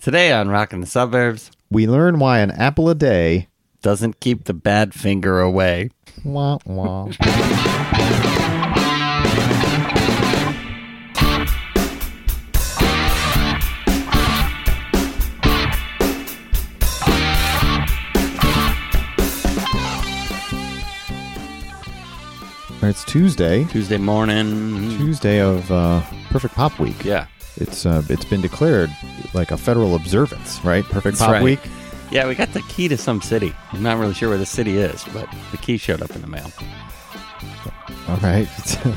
Today on Rockin' the Suburbs, We learn why an apple a day... doesn't keep the bad finger away. Wah, wah. It's Tuesday. Tuesday morning. Tuesday of Perfect Pop Week. Yeah. It's been declared like a federal observance, right? Perfect That's Pop right. Week. Yeah, we got the key to some city. I'm not really sure where the city is, but the key showed up in the mail. All right.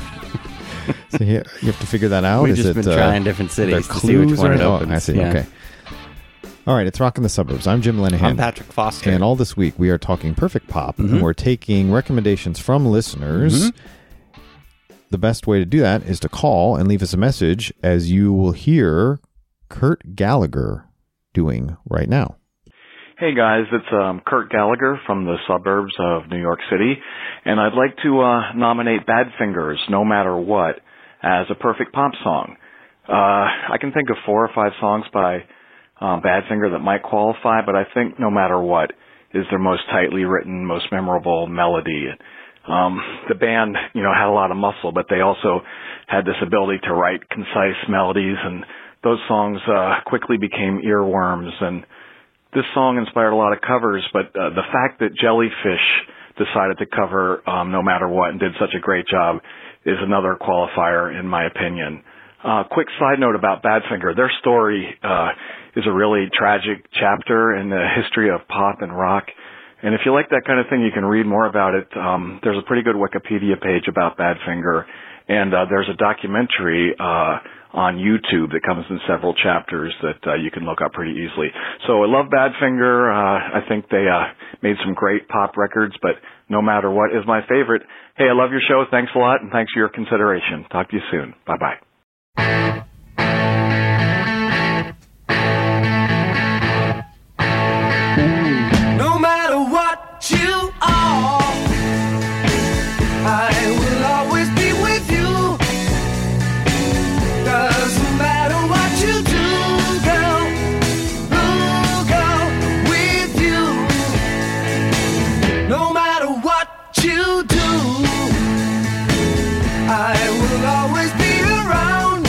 So you have to figure that out. We've Is just it, been trying different cities to see which clues one or- it oh, opens. I see. Yeah. Okay. All right. It's Rockin' the Suburbs. I'm Jim Lenahan. I'm Patrick Foster. And all this week we are talking Perfect Pop, Mhm. and we're taking recommendations from listeners. Mhm. The best way to do that is to call and leave us a message, as you will hear Kurt Gallagher doing right now. Hey guys, it's Kurt Gallagher from the suburbs of New York City, and I'd like to nominate Badfingers, No Matter What, as a perfect pop song. I can think of 4 or 5 songs by Badfinger that might qualify, but I think No Matter What is their most tightly written, most memorable melody. The band, had a lot of muscle, but they also had this ability to write concise melodies, and those songs quickly became earworms. And this song inspired a lot of covers, but the fact that Jellyfish decided to cover No Matter What and did such a great job is another qualifier, in my opinion. Quick side note about Badfinger. Their story is a really tragic chapter in the history of pop and rock. And if you like that kind of thing, you can read more about it. There's a pretty good Wikipedia page about Badfinger, and there's a documentary on YouTube that comes in several chapters that you can look up pretty easily. So I love Badfinger. I think they made some great pop records, but No Matter What is my favorite. Hey, I love your show. Thanks a lot, and thanks for your consideration. Talk to you soon. Bye-bye. No matter what you are, I will always be with you. Doesn't matter what you do, girl, ooh, girl, with you. No matter what you do, I will always be around.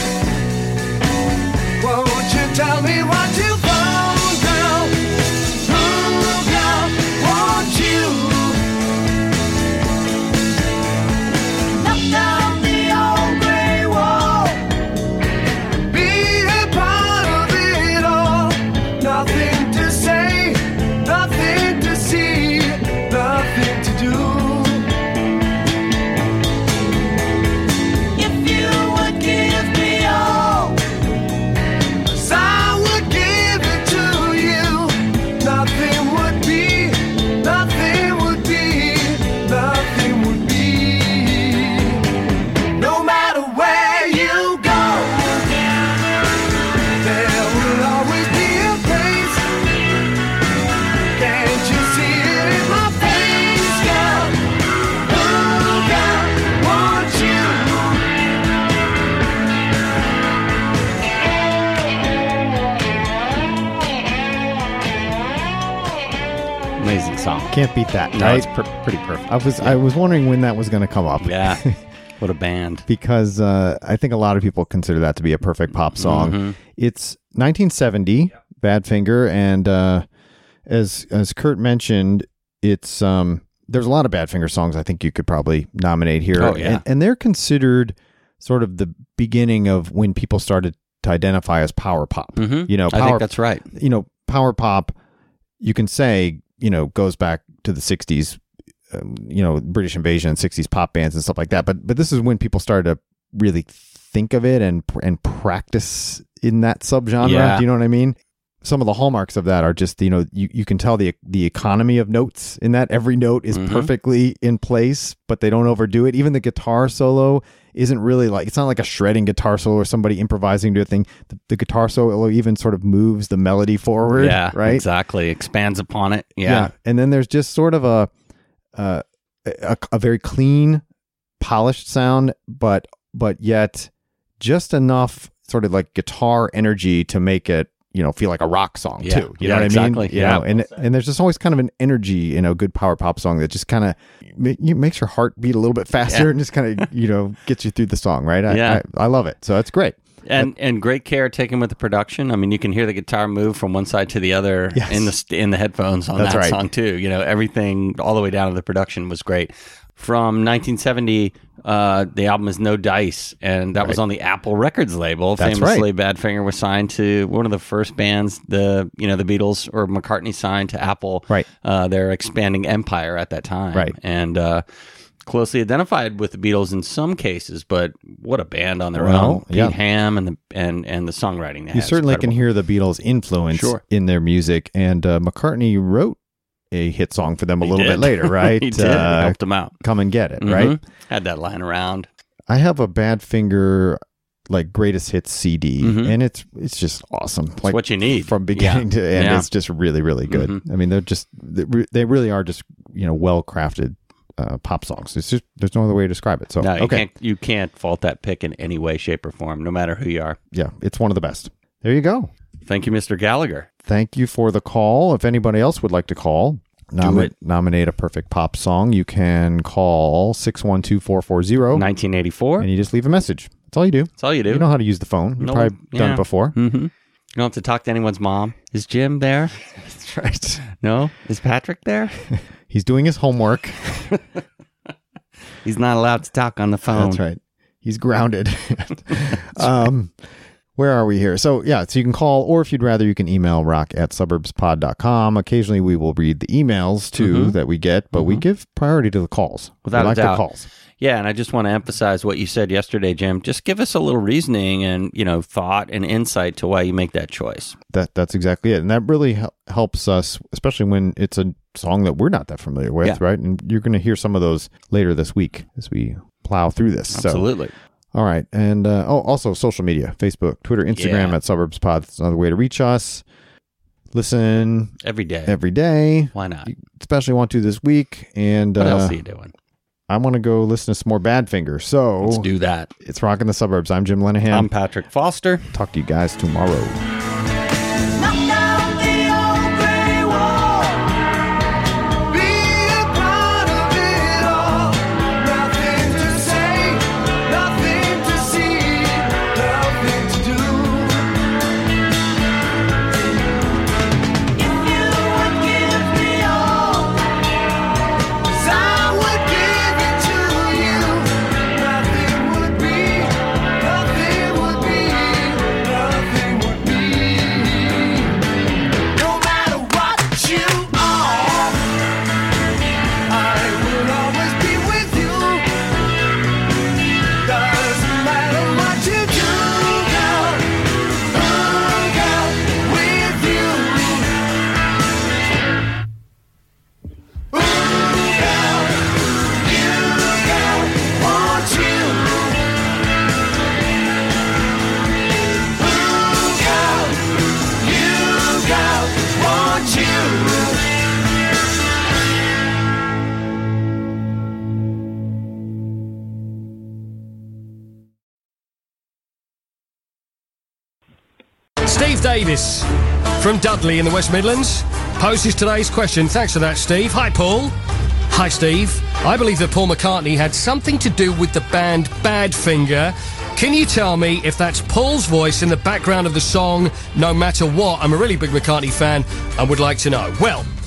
Won't you tell me what you found, girl? Ooh, girl, won't you? Knock down the old gray wall. Be a part of it all. Nothing to say, nothing to see, nothing to do. If you would give me all, 'cause I would give it to you. Nothing would be, nothing would be, nothing would be. No matter where you go, there will always be a place. Can't you see it in my face, girl? Ooh, girl, won't you? Amazing song. Can't beat that, No, right? it's pretty perfect. I was wondering when that was going to come up. Yeah. What a band. Because I think a lot of people consider that to be a perfect pop song. Mhm. It's 1970, Badfinger, and as Kurt mentioned, it's there's a lot of Badfinger songs I think you could probably nominate here. Oh, yeah. And they're considered sort of the beginning of when people started to identify as power pop. Mhm. You know, I think that's right. power pop, you can say, goes back to the 60s, British Invasion, 60s pop bands and stuff like that. But this is when people started to really think of it and practice in that subgenre. Yeah. Do you know what I mean? Some of the hallmarks of that are just, you can tell the economy of notes in that. Every note is perfectly in place, but they don't overdo it. Even the guitar solo isn't really it's not like a shredding guitar solo or somebody improvising to a thing. The guitar solo even sort of moves the melody forward. Yeah, right? exactly. Expands upon it. Yeah. And then there's just sort of a very clean, polished sound, but yet just enough sort of like guitar energy to make it feel like a rock song Yeah. too. You Yeah, know what exactly. I mean? Yeah. And there's just always kind of an energy in a good power pop song that just kind of makes your heart beat a little bit faster and just kind of, gets you through the song, right? I love it. So it's great. And great care taken with the production. I mean, you can hear the guitar move from one side to the other in the headphones on That's that right. song too. Everything all the way down to the production was great. From 1970, the album is No Dice, and that was on the Apple Records label. That's Famously, Badfinger was signed to one of the first bands the Beatles or McCartney signed to Apple. Right. Their expanding empire at that time. Right. And closely identified with the Beatles in some cases, but what a band on their Well, own. yeah. Pete Ham and the songwriting. They You had is certainly can incredible. hear the Beatles' influence Sure. in their music, and McCartney wrote a hit song for them a little did. bit later, right? He did. It helped them out. Come and Get It, right? Mhm. Had that lying around. I have a Badfinger greatest hits CD, and it's just awesome. It's what you need from beginning to end. Yeah. It's just really, really good. I mean, they really are just well crafted pop songs. It's just there's no other way to describe it. So No, okay, you can't fault that pick in any way, shape, or form, no matter who you are. yeah, it's one of the best. There you go. Thank you, Mr. Gallagher. Thank you for the call. If anybody else would like to call, nominate a perfect pop song, you can call 612-440 1984. and you just leave a message. That's all you do. That's all you do. You know how to use the phone. You've probably done it before. Mm-hmm. You don't have to talk to anyone's mom. Is Jim there? That's right. No? Is Patrick there? He's doing his homework. He's not allowed to talk on the phone. That's right. He's grounded. Where are we here? So you can call, or if you'd rather, you can email rock@suburbspod.com. Occasionally we will read the emails too that we get, but we give priority to the calls. Without we like a doubt. the calls. Yeah, and I just want to emphasize what you said yesterday, Jim. Just give us a little reasoning and, thought and insight to why you make that choice. That's exactly it. And that really helps us, especially when it's a song that we're not that familiar with, right? And you're going to hear some of those later this week as we plow through this. Absolutely. So, all right. And also social media, Facebook, Twitter, Instagram at Suburbs Pod. It's another way to reach us. Listen Every day. every day. Why not? You especially want to this week. And What else are you doing? I want to go listen to some more Badfinger. So Let's do that. it's Rockin' the Suburbs. I'm Jim Lenahan. I'm Patrick Foster. Talk to you guys tomorrow. Knock down the old gray wall. Be a part of it all. Nothing to say, nothing to see, nothing to do. If you would give me all, 'cause I would give it to you. Nothing would be, nothing would be, nothing would be. No matter what you are, I will always be with you. Doesn't matter what you do, girl, with you. Girl, want you. Girl, want you. Steve Davis from Dudley in the West Midlands poses today's question. Thanks for that, Steve. Hi, Paul. Hi, Steve. I believe that Paul McCartney had something to do with the band Badfinger. Can you tell me if that's Paul's voice in the background of the song No Matter What? I'm a really big McCartney fan and would like to know. Well,